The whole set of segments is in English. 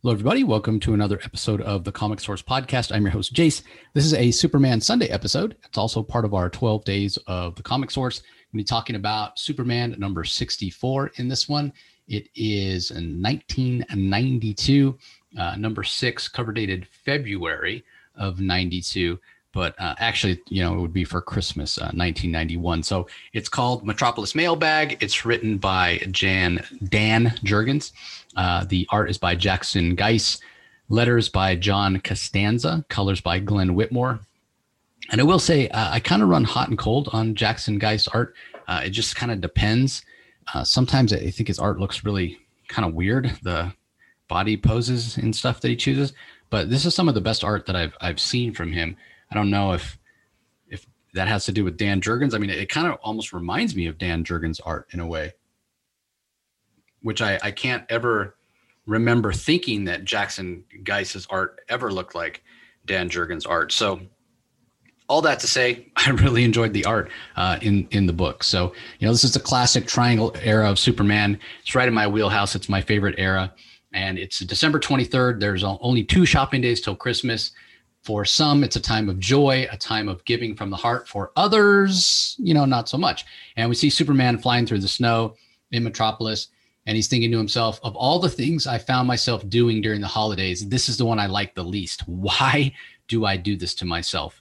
Hello, everybody. Welcome to another episode of the Comic Source Podcast. I'm your host, Jace. This is a Superman Sunday episode. It's also part of our 12 days of the Comic Source. We'll be talking about Superman number 64 in this one. It is in 1992, number 6, cover dated February of 92. But actually, it would be for Christmas, 1991. So it's called Metropolis Mailbag. It's written by Dan Jurgens. The art is by Jackson Guice. Letters by John Costanza. Colors by Glenn Whitmore. And I will say, I kind of run hot and cold on Jackson Guice art. It just kind of depends. Sometimes I think his art looks really kind of weird, the body poses and stuff that he chooses. But this is some of the best art that I've seen from him. I don't know if that has to do with Dan Jurgens. I mean, it kind of almost reminds me of Dan Jurgens' art in a way, which I can't ever remember thinking that Jackson Guice's art ever looked like Dan Jurgens' art. So all that to say, I really enjoyed the art in the book. So, this is a classic triangle era of Superman. It's right in my wheelhouse. It's my favorite era. And it's December 23rd. There's only 2 shopping days till Christmas. For some, it's a time of joy, a time of giving from the heart. For others, not so much. And we see Superman flying through the snow in Metropolis. And he's thinking to himself, of all the things I found myself doing during the holidays, this is the one I like the least. Why do I do this to myself?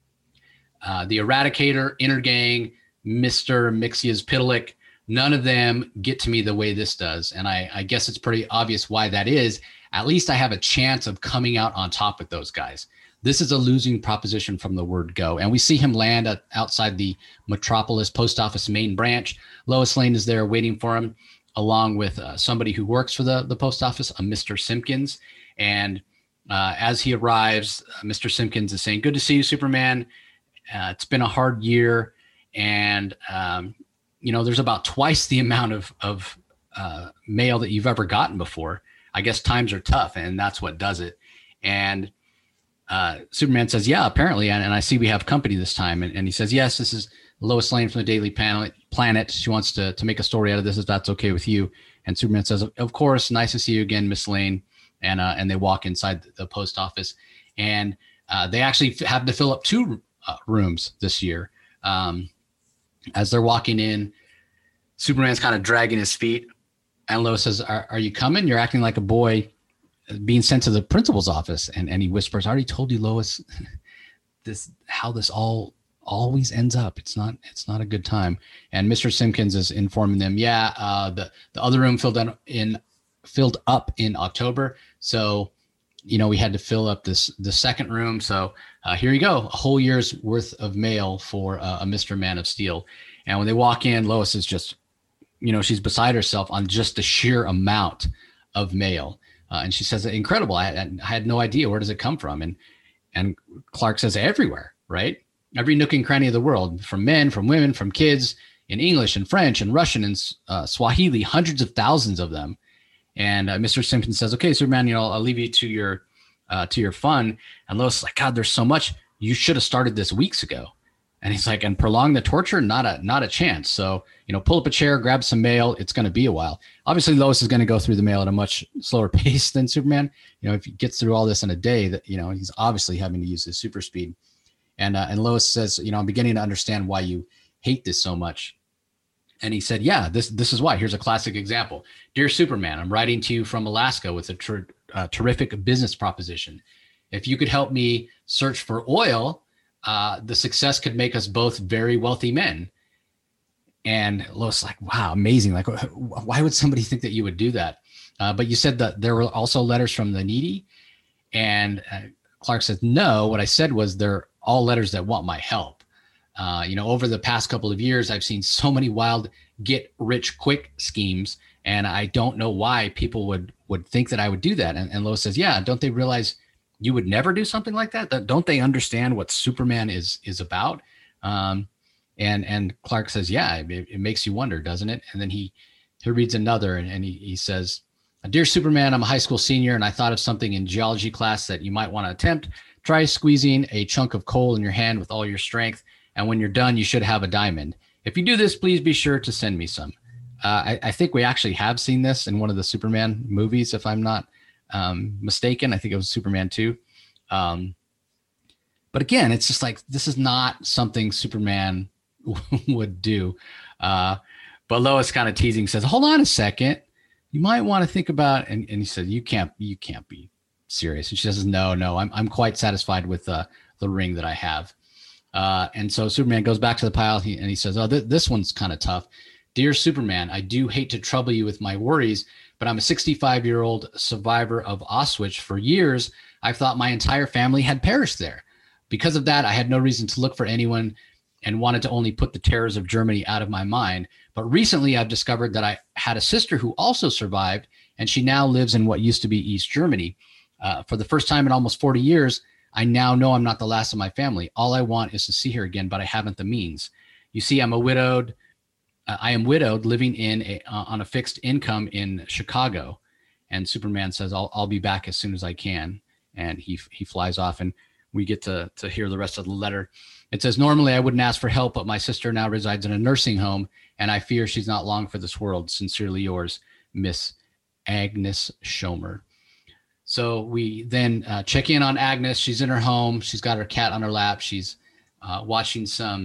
The Eradicator, Inner Gang, Mr. Mxyzptlk, none of them get to me the way this does. And I guess it's pretty obvious why that is. At least I have a chance of coming out on top with those guys. This is a losing proposition from the word go. And we see him land outside the Metropolis Post Office main branch. Lois Lane is there waiting for him, along with somebody who works for the post office, a Mr. Simpkins. And as he arrives, Mr. Simpkins is saying, "Good to see you, Superman. It's been a hard year." And, there's about twice the amount of mail that you've ever gotten before. I guess times are tough, and that's what does it. And Superman says, "Yeah, apparently. And I see we have company this time." And he says, "Yes, this is Lois Lane from the Daily Planet. She wants to make a story out of this, if that's okay with you." And Superman says, "Of course. Nice to see you again, Miss Lane." And they walk inside the post office. And they actually have to fill up 2 rooms this year. As they're walking in, Superman's kind of dragging his feet. And Lois says, are you coming? You're acting like a boy being sent to the principal's office. And he whispers, "I already told you, Lois, how this all always ends up. It's not a good time." And Mr. Simpkins is informing them, the other room filled up in October. So, we had to fill up the second room. So here you go, a whole year's worth of mail for a Mr. Man of Steel. And when they walk in, Lois is just, she's beside herself on just the sheer amount of mail. And she says, "Incredible. I had no idea. Where does it come from?" And Clark says, "Everywhere, right? Every nook and cranny of the world, from men, from women, from kids, in English and French and Russian and Swahili, hundreds of thousands of them." And Mr. Simpson says, "Okay, Superman, I'll leave you to your fun." And Lois is like, "God, there's so much. You should have started this weeks ago." And he's like, "And prolong the torture? Not a chance. So, pull up a chair, grab some mail. It's going to be a while." Obviously, Lois is going to go through the mail at a much slower pace than Superman. If he gets through all this in a day, that he's obviously having to use his super speed. And Lois says, "I'm beginning to understand why you hate this so much." And he said, "Yeah, this is why. Here's a classic example. Dear Superman, I'm writing to you from Alaska with a terrific business proposition. If you could help me search for oil, the success could make us both very wealthy men." And Lois is like, "Wow, amazing. Like, why would somebody think that you would do that? But you said that there were also letters from the needy." And Clark says, "No, what I said was they're all letters that want my help. Over the past couple of years, I've seen so many wild get rich quick schemes, and I don't know why people would think that I would do that." And Lois says, "Yeah, don't they realize you would never do something like that? Don't they understand what Superman is about?" And Clark says, "Yeah, it makes you wonder, doesn't it?" And then he reads another, and he says, "Dear Superman, I'm a high school senior, and I thought of something in geology class that you might want to attempt. Try squeezing a chunk of coal in your hand with all your strength, and when you're done, you should have a diamond. If you do this, please be sure to send me some." I think we actually have seen this in one of the Superman movies, if I'm not mistaken. I think it was Superman 2. But again, it's just like, this is not something Superman would do. But Lois kind of teasing says, hold on a second. You might want to think about, and he said, you can't be serious. And she says, no, I'm quite satisfied with the ring that I have. And so Superman goes back to the pile and he says, oh, this one's kind of tough. Dear Superman, I do hate to trouble you with my worries, but I'm a 65-year-old survivor of Auschwitz. For years, I've thought my entire family had perished there. Because of that, I had no reason to look for anyone and wanted to only put the terrors of Germany out of my mind. But recently, I've discovered that I had a sister who also survived, and she now lives in what used to be East Germany. For the first time in almost 40 years, I now know I'm not the last of my family. All I want is to see her again, but I haven't the means. You see, I am widowed, living on a fixed income in Chicago. And Superman says, I'll be back as soon as I can. And he flies off, and we get to hear the rest of the letter. It says, normally I wouldn't ask for help, but my sister now resides in a nursing home, and I fear she's not long for this world. Sincerely yours, Miss Agnes Schomer. So we then check in on Agnes. She's in her home. She's got her cat on her lap. She's watching some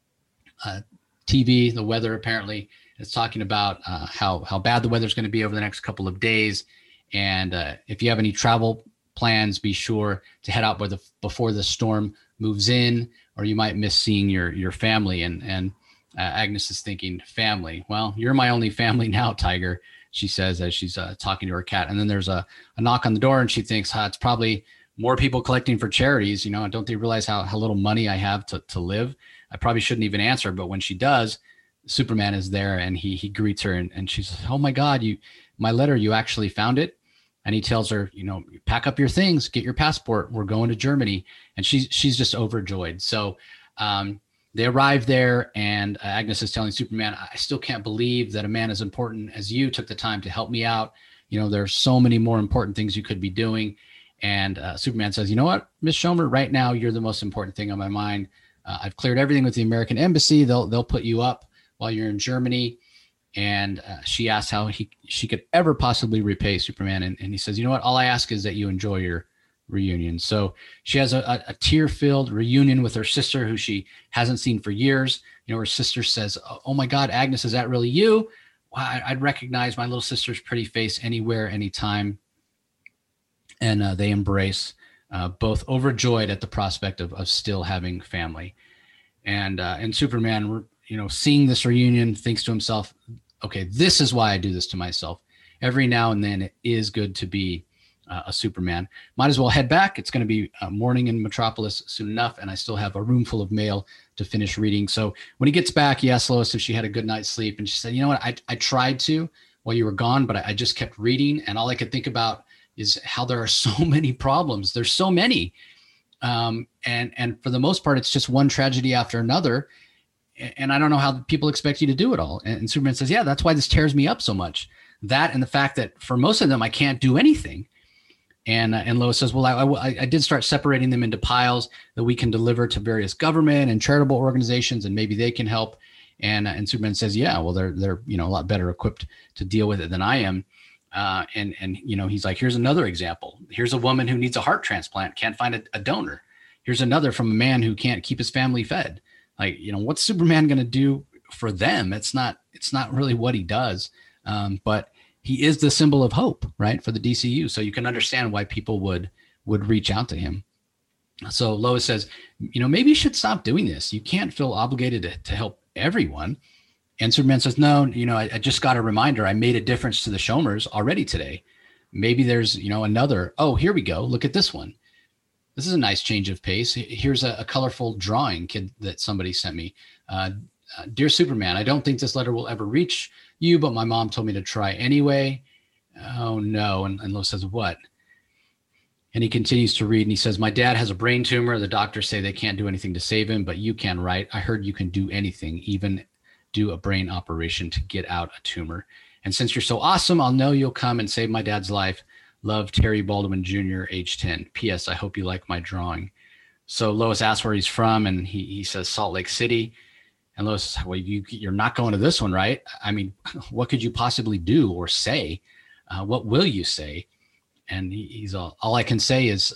TV, the weather apparently. It's talking about how bad the weather's going to be over the next couple of days. And if you have any travel plans, be sure to head out before the storm moves in, or you might miss seeing your family. And Agnes is thinking, family. Well, you're my only family now, Tiger, she says as she's talking to her cat. And then there's a knock on the door, and she thinks, it's probably more people collecting for charities. Don't they realize how little money I have to live? I probably shouldn't even answer. But when she does, Superman is there, and he greets her, and she says, oh my God, my letter, you actually found it? And he tells her, pack up your things, get your passport. We're going to Germany. And she's just overjoyed. So they arrive there, and Agnes is telling Superman, I still can't believe that a man as important as you took the time to help me out. There's so many more important things you could be doing. And Superman says, you know what, Miss Schomer, right now, you're the most important thing on my mind. I've cleared everything with the American embassy. They'll put you up while you're in Germany. And she asks how she could ever possibly repay Superman. And he says, you know what, all I ask is that you enjoy your reunion. So she has a tear-filled reunion with her sister, who she hasn't seen for years. Her sister says, oh my God, Agnes, is that really you? Well, I'd recognize my little sister's pretty face anywhere, anytime. And they embrace, both overjoyed at the prospect of still having family. And Superman, seeing this reunion, thinks to himself, okay, this is why I do this to myself. Every now and then it is good to be a Superman. Might as well head back. It's going to be morning in Metropolis soon enough, and I still have a room full of mail to finish reading. So when he gets back, he asks Lois if she had a good night's sleep, and she said, you know what, I tried to while you were gone, but I just kept reading, and all I could think about is how there are so many problems. There's so many. And for the most part, it's just one tragedy after another. And I don't know how people expect you to do it all. And Superman says, yeah, that's why this tears me up so much. That and the fact that for most of them, I can't do anything. And Lois says, well, I did start separating them into piles that we can deliver to various government and charitable organizations, and maybe they can help. And Superman says, yeah, well, they're a lot better equipped to deal with it than I am. And he's like, here's another example. Here's a woman who needs a heart transplant, can't find a donor. Here's another from a man who can't keep his family fed. Like, what's Superman going to do for them? It's not really what he does. But he is the symbol of hope, right, for the DCU. So you can understand why people would reach out to him. So Lois says, maybe you should stop doing this. You can't feel obligated to help everyone. And Superman says, no, I just got a reminder. I made a difference to the Schomers already today. Maybe there's, another. Oh, here we go. Look at this one. This is a nice change of pace. Here's a colorful drawing that somebody sent me. Dear Superman, I don't think this letter will ever reach you, but my mom told me to try anyway. Oh, no. And Lois says, what? And he continues to read, and he says, my dad has a brain tumor. The doctors say they can't do anything to save him, but you can, right? I heard you can do anything, even do a brain operation to get out a tumor. And since you're so awesome, I'll know you'll come and save my dad's life. Love, Terry Baldwin Jr., age 10. P.S. I hope you like my drawing. So Lois asks where he's from, and he says Salt Lake City. And Lois says, well, you're not going to this one, right? I mean, what could you possibly do or say? What will you say? and he's all I can say is,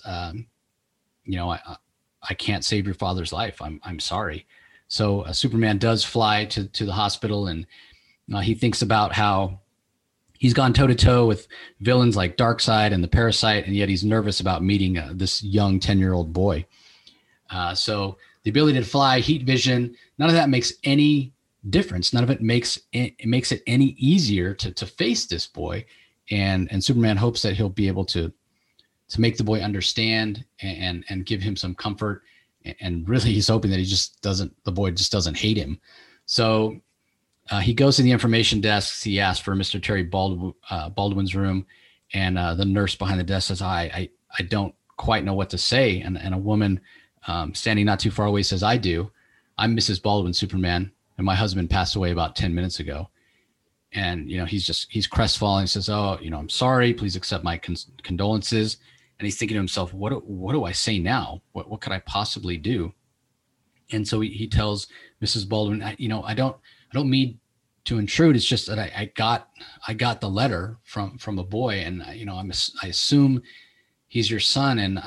I can't save your father's life. I'm sorry. So Superman does fly to the hospital, and he thinks about how he's gone toe to toe with villains like Darkseid and the Parasite, and yet he's nervous about meeting this young 10-year-old boy. So the ability to fly, heat vision, none of that makes any difference. None of it makes it any easier to face this boy. And Superman hopes that he'll be able to make the boy understand and give him some comfort. And really, he's hoping that the boy just doesn't hate him. So he goes to the information desk. He asks for Mr. Terry Baldwin's room, and the nurse behind the desk says, I don't quite know what to say. And a woman standing not too far away says, I do. I'm Mrs. Baldwin, Superman, and my husband passed away about 10 minutes ago. And, he's crestfallen. He says, oh, I'm sorry. Please accept my condolences. And he's thinking to himself, what do I say now? What could I possibly do? And so he tells Mrs. Baldwin, I don't mean to intrude. It's just that I got the letter from a boy, and I assume he's your son, and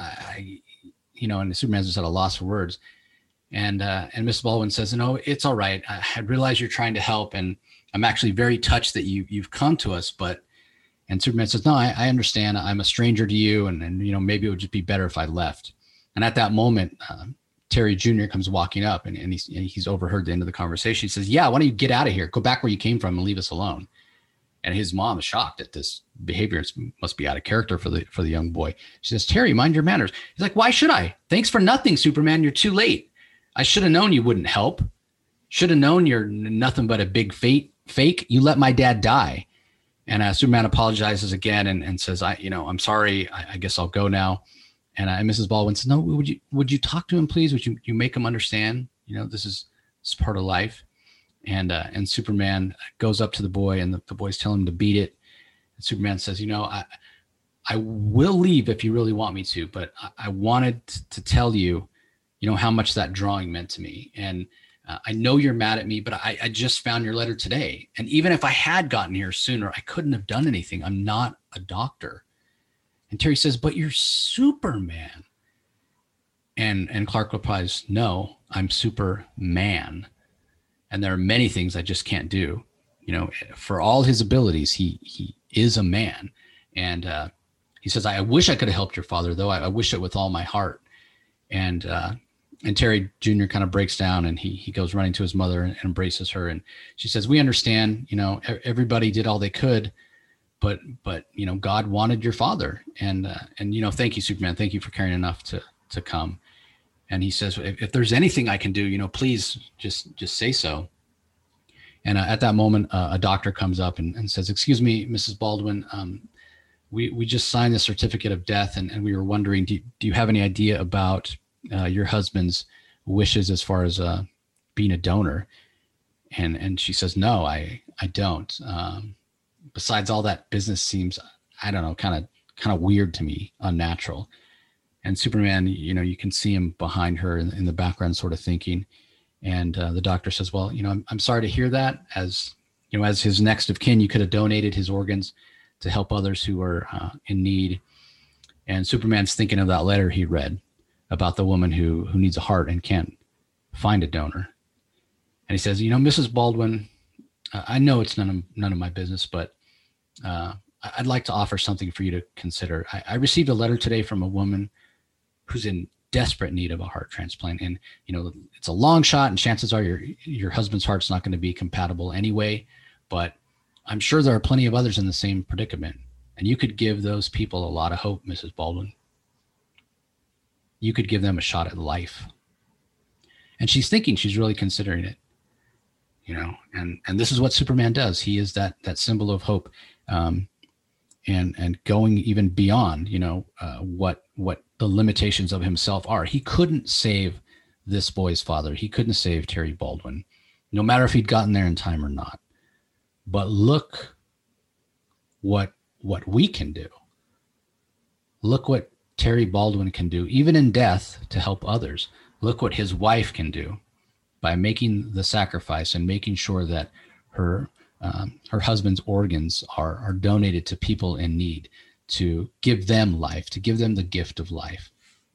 and Superman's just at a loss for words. And Mrs. Baldwin says, no, it's all right. I realize you're trying to help, and I'm actually very touched that you've come to us, and Superman says, no, I understand. I'm a stranger to you, and maybe it would just be better if I left. And at that moment, Terry Jr. comes walking up, and he's overheard the end of the conversation. He says, yeah, why don't you get out of here? Go back where you came from and leave us alone. And his mom is shocked at this behavior. It must be out of character for the young boy. She says, Terry, mind your manners. He's like, why should I? Thanks for nothing, Superman. You're too late. I should have known you wouldn't help. Should have known you're nothing but a big fake. You let my dad die. And Superman apologizes again and says, I'm sorry. I guess I'll go now. And Mrs. Baldwin says, no, would you talk to him, please? Would you make him understand? This is part of life. And Superman goes up to the boy, and the boys tell him to beat it. And Superman says, I will leave if you really want me to, but I wanted to tell you, how much that drawing meant to me. And I know you're mad at me, but I just found your letter today. And even if I had gotten here sooner, I couldn't have done anything. I'm not a doctor. And Terry says, but you're Superman. And Clark replies, no, I'm Superman. And there are many things I just can't do. For all his abilities, he is a man. And he says, I wish I could have helped your father, though. I wish it with all my heart. And Terry Jr. kind of breaks down, and he goes running to his mother and embraces her. And she says, we understand, everybody did all they could, but God wanted your father. And thank you, Superman. Thank you for caring enough to come. And he says, if there's anything I can do, please just say so. And at that moment, a doctor comes up and says, excuse me, Mrs. Baldwin, we just signed the certificate of death, and we were wondering, do you have any idea about your husband's wishes as far as being a donor? And she says, no, I don't. Besides, all that business seems, I don't know, kind of weird to me, unnatural. And Superman, you can see him behind her in the background, sort of thinking. And the doctor says, well, I'm sorry to hear that. As his next of kin, you could have donated his organs to help others who are in need. And Superman's thinking of that letter he read about the woman who needs a heart and can't find a donor. And he says, Mrs. Baldwin, I know it's none of my business, but I'd like to offer something for you to consider. I received a letter today from a woman who's in desperate need of a heart transplant. And, it's a long shot, and chances are your husband's heart's not going to be compatible anyway, but I'm sure there are plenty of others in the same predicament. And you could give those people a lot of hope, Mrs. Baldwin. You could give them a shot at life. And she's thinking, she's really considering it, and this is what Superman does. He is that symbol of hope, and going even beyond, what the limitations of himself are. He couldn't save this boy's father. He couldn't save Terry Baldwin, no matter if he'd gotten there in time or not. But look what we can do. Look what Terry Baldwin can do, even in death, to help others. Look what his wife can do by making the sacrifice and making sure that her husband's organs are donated to people in need, to give them life, to give them the gift of life.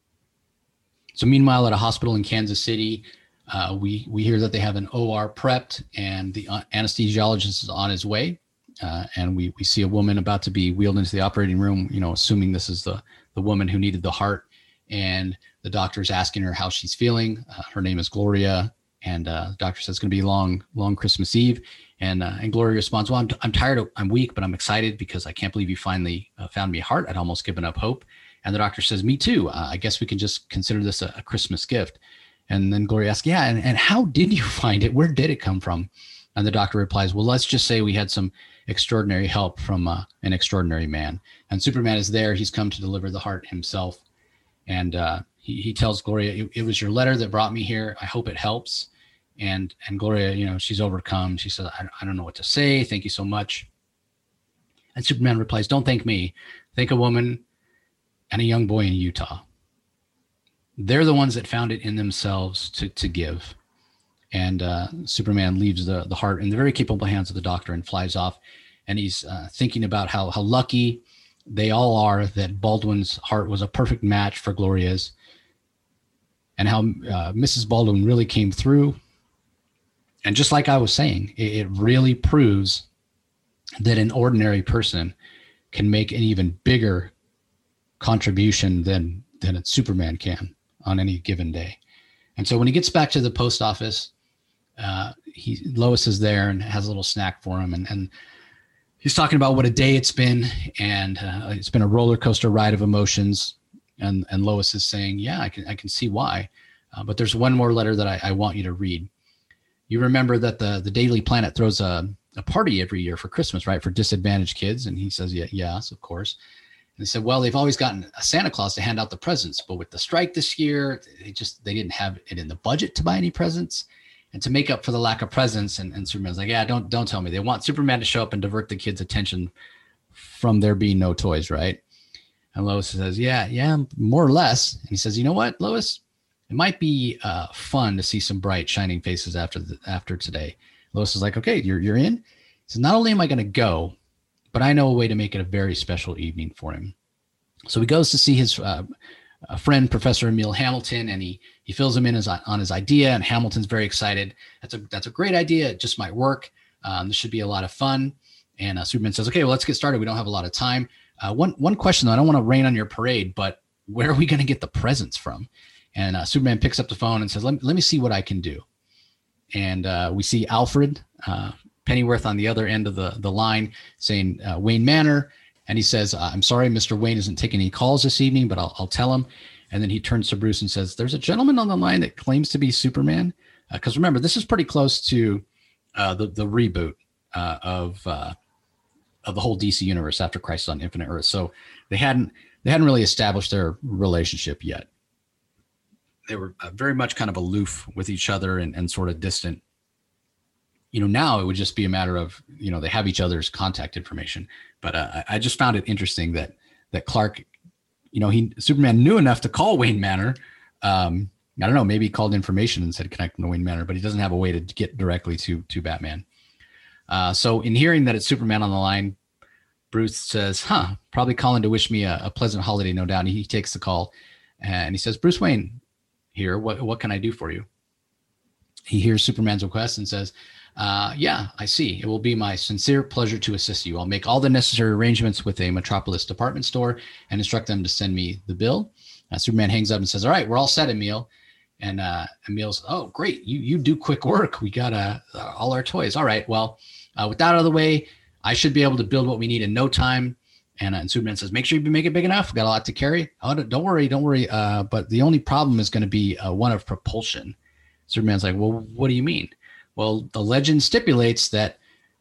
So meanwhile, at a hospital in Kansas City, we hear that they have an OR prepped, and the anesthesiologist is on his way. And we see a woman about to be wheeled into the operating room, assuming this is the woman who needed the heart. And the doctor's asking her how she's feeling. Her name is Gloria. And the doctor says it's going to be long Christmas Eve. And Gloria responds, well, I'm tired. I'm weak, but I'm excited because I can't believe you finally found me a heart. I'd almost given up hope. And the doctor says, me too. I guess we can just consider this a Christmas gift. And then Gloria asks, yeah, and how did you find it? Where did it come from? And the doctor replies, well, let's just say we had some extraordinary help from an extraordinary man. And Superman is there. He's come to deliver the heart himself. And he tells Gloria, it was your letter that brought me here. I hope it helps. And Gloria, she's overcome. She says, I don't know what to say. Thank you so much. And Superman replies, don't thank me. Thank a woman and a young boy in Utah. They're the ones that found it in themselves to give. And Superman leaves the heart in the very capable hands of the doctor and flies off. And he's thinking about how lucky they all are that Baldwin's heart was a perfect match for Gloria's, and how Mrs. Baldwin really came through. And just like I was saying, it really proves that an ordinary person can make an even bigger contribution than a Superman can on any given day. And so when he gets back to the post office, Lois is there and has a little snack for him. And he's talking about what a day it's been. And it's been a roller coaster ride of emotions. And Lois is saying, yeah, I can see why. But there's one more letter that I want you to read. You remember that the Daily Planet throws a party every year for Christmas, right? For disadvantaged kids. And he says, yes, of course. And they said, well, they've always gotten a Santa Claus to hand out the presents, but with the strike this year, they didn't have it in the budget to buy any presents. And to make up for the lack of presents, and Superman's like, yeah, don't tell me. They want Superman to show up and divert the kids' attention from there being no toys, right? And Lois says, yeah, more or less. And he says, you know what, Lois? It might be fun to see some bright, shining faces after today. Lois is like, okay, you're in? He says, not only am I going to go, but I know a way to make it a very special evening for him. So he goes to see his friend, Professor Emil Hamilton, and he fills him in on his idea, and Hamilton's very excited. That's a great idea. It just might work. This should be a lot of fun. And Superman says, okay, well, let's get started. We don't have a lot of time. One question, though, I don't want to rain on your parade, but where are we going to get the presents from? And Superman picks up the phone and says, let me see what I can do. And we see Alfred Pennyworth on the other end of the line saying Wayne Manor. And he says, I'm sorry, Mr. Wayne isn't taking any calls this evening, but I'll tell him. And then he turns to Bruce and says, there's a gentleman on the line that claims to be Superman. Because remember, this is pretty close to the reboot of the whole DC universe after Crisis on Infinite Earths. So they hadn't really established their relationship yet. They were very much kind of aloof with each other and sort of distant. Now it would just be a matter of, they have each other's contact information. But I just found it interesting that Clark, Superman knew enough to call Wayne Manor. I don't know, maybe he called information and said connect him to Wayne Manor, but he doesn't have a way to get directly to Batman. So in hearing that it's Superman on the line, Bruce says, probably calling to wish me a pleasant holiday, no doubt. And he takes the call and he says, Bruce Wayne here, what can I do for you? He hears Superman's request and says, yeah, I see. It will be my sincere pleasure to assist you. I'll make all the necessary arrangements with a Metropolis department store and instruct them to send me the bill. Superman hangs up and says, all right, we're all set, Emil. And Emil's, oh, great. You do quick work. We got all our toys. All right. Well, with that out of the way, I should be able to build what we need in no time. And Superman says, make sure you make it big enough. We've got a lot to carry. Oh, don't worry. But the only problem is going to be one of propulsion. Superman's like, well, what do you mean? Well, the legend stipulates that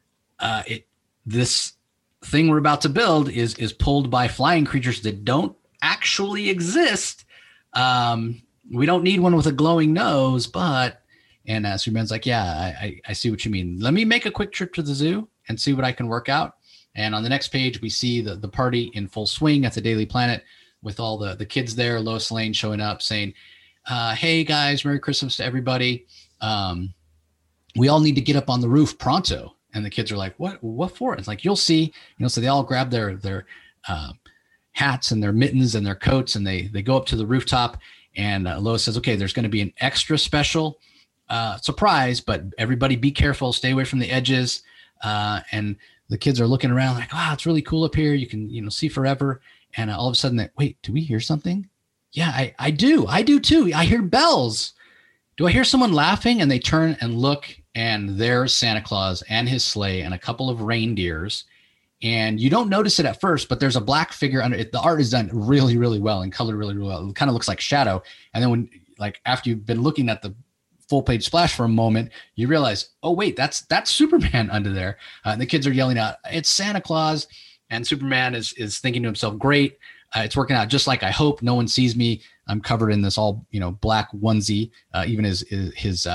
this thing we're about to build is pulled by flying creatures that don't actually exist. We don't need one with a glowing nose, and Superman's like, yeah, I see what you mean. Let me make a quick trip to the zoo and see what I can work out. And on the next page, we see the party in full swing at the Daily Planet with all the kids there, Lois Lane showing up saying, hey guys, Merry Christmas to everybody. We all need to get up on the roof pronto. And the kids are like, what for? It's like, you'll see, so they all grab their hats and their mittens and their coats, and they go up to the rooftop. And Lois says, okay, there's going to be an extra special surprise, but everybody be careful, stay away from the edges. And the kids are looking around like, wow, it's really cool up here. You can, see forever. And all of a sudden, wait, do we hear something? Yeah, I do. I do too. I hear bells. Do I hear someone laughing? And they turn and look, and there's Santa Claus and his sleigh and a couple of reindeers. And you don't notice it at first, but there's a black figure under it. The art is done really, really well and colored really, really well. It kind of looks like shadow. And then when, after you've been looking at the full page splash for a moment, you realize, oh, wait, that's Superman under there. And the kids are yelling out, it's Santa Claus. And Superman is thinking to himself, great. It's working out just like I hope. No one sees me. I'm covered in this all, black onesie. Even his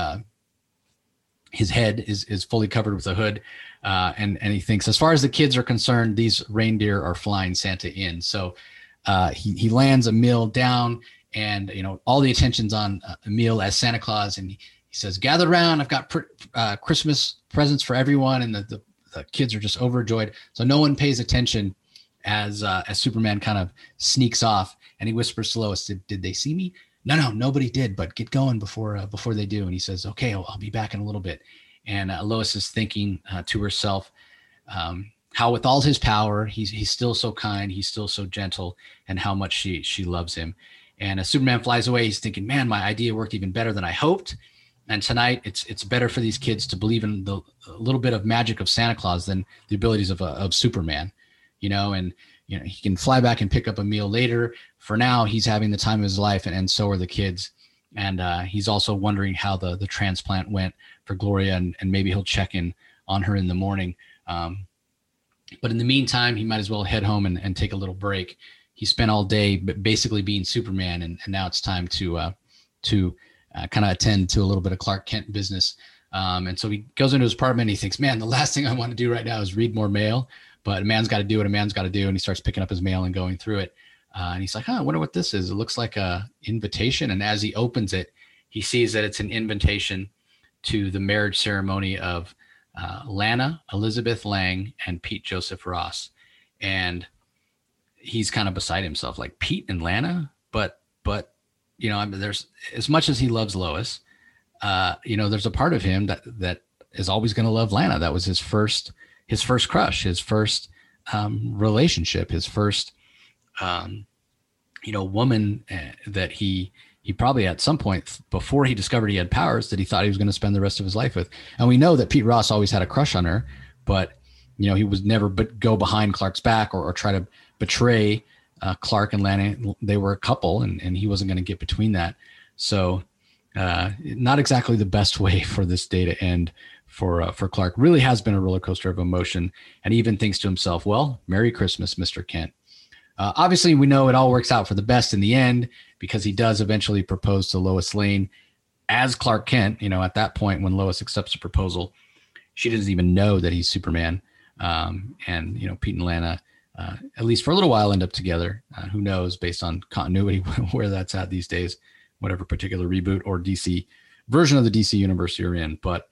head is fully covered with a hood. And he thinks, as far as the kids are concerned, these reindeer are flying Santa in. So he lands Emil down, and all the attention's on Emil as Santa Claus, and he says, gather around, I've got Christmas presents for everyone. And the kids are just overjoyed. So no one pays attention as Superman kind of sneaks off, and he whispers to Lois, did they see me? No, nobody did, but get going before they do. And he says, okay, I'll be back in a little bit. And Lois is thinking to herself how with all his power, he's still so kind, he's still so gentle, and how much she loves him. And as Superman flies away, he's thinking, man, my idea worked even better than I hoped. And tonight, it's better for these kids to believe in the little bit of magic of Santa Claus than the abilities of Superman, and he can fly back and pick up Emil later. For now, he's having the time of his life, and so are the kids. And he's also wondering how the transplant went for Gloria, and maybe he'll check in on her in the morning. But in the meantime, he might as well head home and take a little break. He spent all day basically being Superman, and now it's time to kind of attend to a little bit of Clark Kent business. And so he goes into his apartment, and he thinks, man, the last thing I want to do right now is read more mail, but a man's got to do what a man's got to do. And he starts picking up his mail and going through it. And he's like, I wonder what this is. It looks like a invitation. And as he opens it, he sees that it's an invitation to the marriage ceremony of Lana Elizabeth Lang and Pete Joseph Ross. And he's kind of beside himself, like, Pete and Lana, but there's, as much as he loves Lois, there's a part of him that is always going to love Lana. That was his first crush, his first relationship, his first woman that he probably at some point before he discovered he had powers that he thought he was going to spend the rest of his life with. And we know that Pete Ross always had a crush on her, but he was never go behind Clark's back or try to betray Clark and Lana. They were a couple, and he wasn't going to get between that. So not exactly the best way for this day to end for Clark. Really has been a roller coaster of emotion, and he even thinks to himself, well, Merry Christmas, Mr. Kent. Obviously, we know it all works out for the best in the end, because he does eventually propose to Lois Lane as Clark Kent. At that point, when Lois accepts the proposal, she doesn't even know that he's Superman. And Pete and Lana, at least for a little while, end up together. Who knows, based on continuity, where that's at these days, whatever particular reboot or DC version of the DC universe you're in. But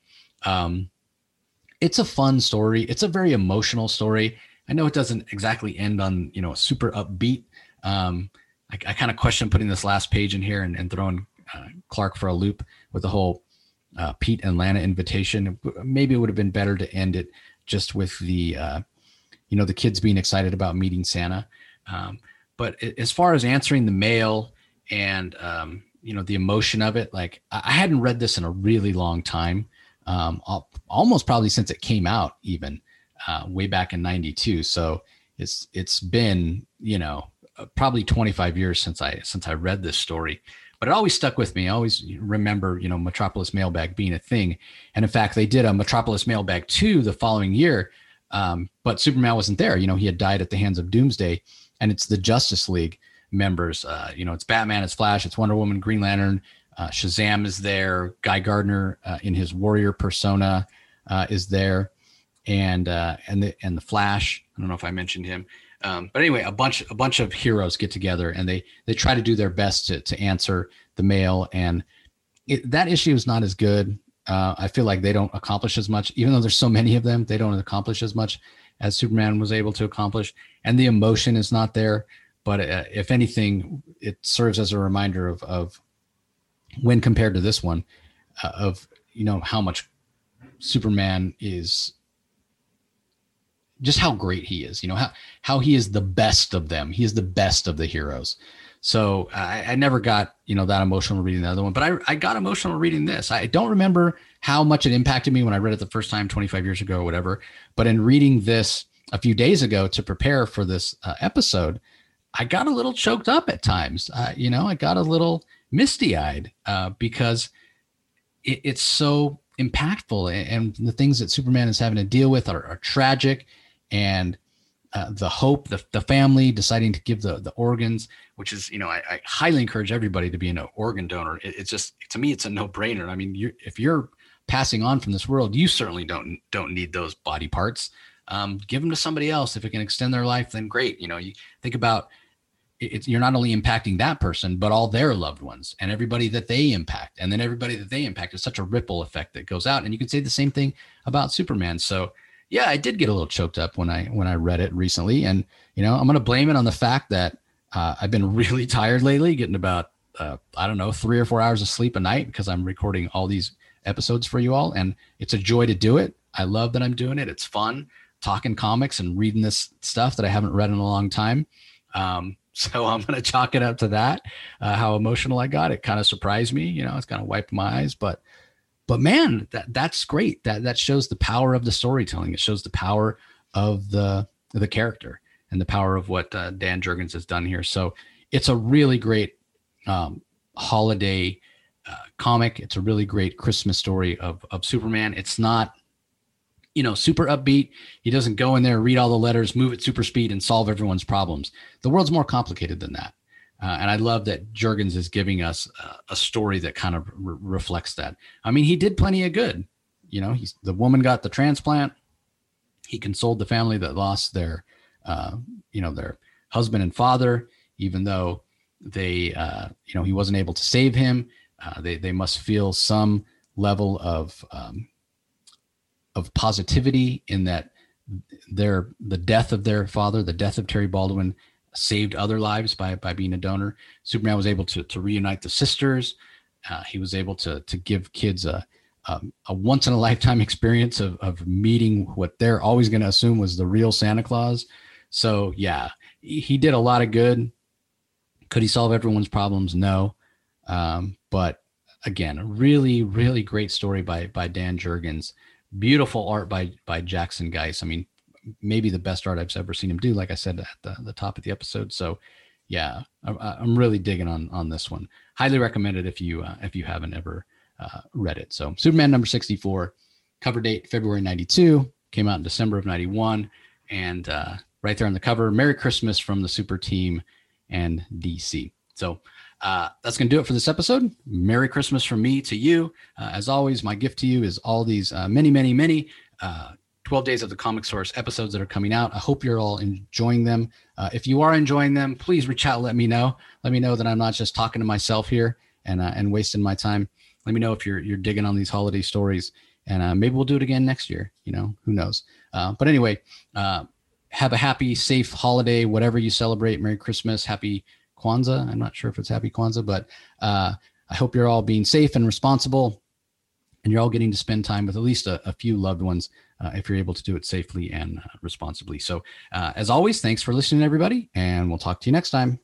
it's a fun story. It's a very emotional story. I know it doesn't exactly end on, a super upbeat. I kind of question putting this last page in here and throwing Clark for a loop with the whole Pete and Lana invitation. Maybe it would have been better to end it just with the, the kids being excited about meeting Santa. But as far as answering the mail and, the emotion of it, like, I hadn't read this in a really long time, almost probably since it came out, even way back in 92. So it's been, probably 25 years since I read this story, but it always stuck with me. I always remember, Metropolis Mailbag being a thing. And in fact, they did a Metropolis Mailbag 2 the following year. But Superman wasn't there. He had died at the hands of Doomsday, and it's the Justice League members. It's Batman, it's Flash, it's Wonder Woman, Green Lantern, Shazam is there. Guy Gardner in his warrior persona is there. And the Flash, I don't know if I mentioned him. But anyway, a bunch of heroes get together, and they try to do their best to answer the mail. And that issue is not as good. I feel like they don't accomplish as much, even though there's so many of them. They don't accomplish as much as Superman was able to accomplish, and the emotion is not there. But if anything, it serves as a reminder of when compared to this one, of, how much Superman is, just how great he is, how he is the best of them. He is the best of the heroes. So I never got, that emotional reading the other one, but I got emotional reading this. I don't remember how much it impacted me when I read it the first time 25 years ago or whatever. But in reading this a few days ago to prepare for this episode, I got a little choked up at times. I got a little misty-eyed because it's so impactful, and the things that Superman is having to deal with are tragic, and the hope, the family deciding to give the organs, which is, I highly encourage everybody to be an organ donor. It's just, to me, it's a no-brainer. I mean, if you're passing on from this world, you certainly don't need those body parts. Give them to somebody else. If it can extend their life, then great. You think about it, you're not only impacting that person, but all their loved ones and everybody that they impact. And then everybody that they impact is such a ripple effect that goes out. And you can say the same thing about Superman. So yeah, I did get a little choked up when I read it recently. And, I'm going to blame it on the fact that I've been really tired lately, getting about, 3 or 4 hours of sleep a night, because I'm recording all these episodes for you all. And it's a joy to do it. I love that I'm doing it. It's fun talking comics and reading this stuff that I haven't read in a long time. So I'm going to chalk it up to that, how emotional I got. It kind of surprised me, it's kind of wiped my eyes, but man, that's great. That shows the power of the storytelling. It shows the power of the character and the power of what Dan Jurgens has done here. So it's a really great holiday comic. It's a really great Christmas story of Superman. It's not, super upbeat. He doesn't go in there, read all the letters, move at super speed, and solve everyone's problems. The world's more complicated than that. And I love that Jurgens is giving us a story that kind of reflects that. I mean, he did plenty of good. The woman got the transplant. He consoled the family that lost their husband and father, even though they, he wasn't able to save him. They must feel some level of positivity in that the death of their father, the death of Terry Baldwin, saved other lives by being a donor. Superman was able to reunite the sisters. He was able to give kids a once in a lifetime experience of meeting what they're always going to assume was the real Santa Claus. So yeah, he did a lot of good. Could he solve everyone's problems? No. But again, a really, really great story by Dan Jurgens. Beautiful art by Jackson Guice. I mean, maybe the best art I've ever seen him do, like I said at the top of the episode. So yeah, I'm really digging on this one. Highly recommend it if you haven't ever read it. So Superman number 64, cover date February 92, came out in December of 91. And right there on the cover, Merry Christmas from the Super Team and DC. So that's going to do it for this episode. Merry Christmas from me to you. As always, my gift to you is all these many, many, many 12 Days of the Comic Source episodes that are coming out. I hope you're all enjoying them. If you are enjoying them, please reach out. Let me know. Let me know that I'm not just talking to myself here and wasting my time. Let me know if you're digging on these holiday stories, and maybe we'll do it again next year. Who knows? But anyway, have a happy, safe holiday, whatever you celebrate. Merry Christmas. Happy Kwanzaa. I'm not sure if it's Happy Kwanzaa, but I hope you're all being safe and responsible, and you're all getting to spend time with at least a few loved ones if you're able to do it safely and responsibly. So as always, thanks for listening, everybody, and we'll talk to you next time.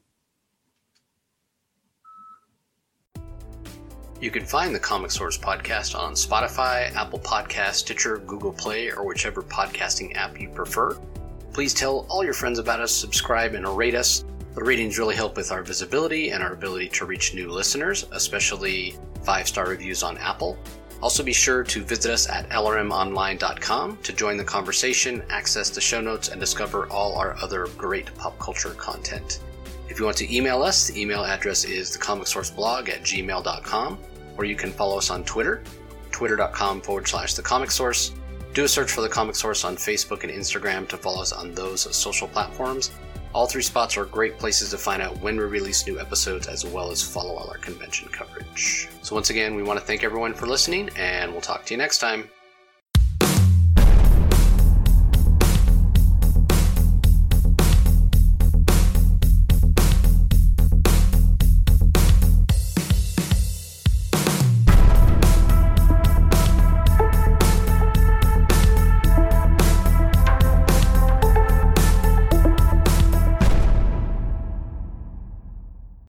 You can find the Comic Source podcast on Spotify, Apple Podcasts, Stitcher, Google Play, or whichever podcasting app you prefer. Please tell all your friends about us, subscribe, and rate us. The ratings really help with our visibility and our ability to reach new listeners, especially 5-star reviews on Apple. Also be sure to visit us at lrmonline.com to join the conversation, access the show notes, and discover all our other great pop culture content. If you want to email us, the email address is thecomicsourceblog@gmail.com, or you can follow us on Twitter, twitter.com/thecomicsource. Do a search for The Comic Source on Facebook and Instagram to follow us on those social platforms. All 3 spots are great places to find out when we release new episodes, as well as follow all our convention coverage. So once again, we want to thank everyone for listening, and we'll talk to you next time.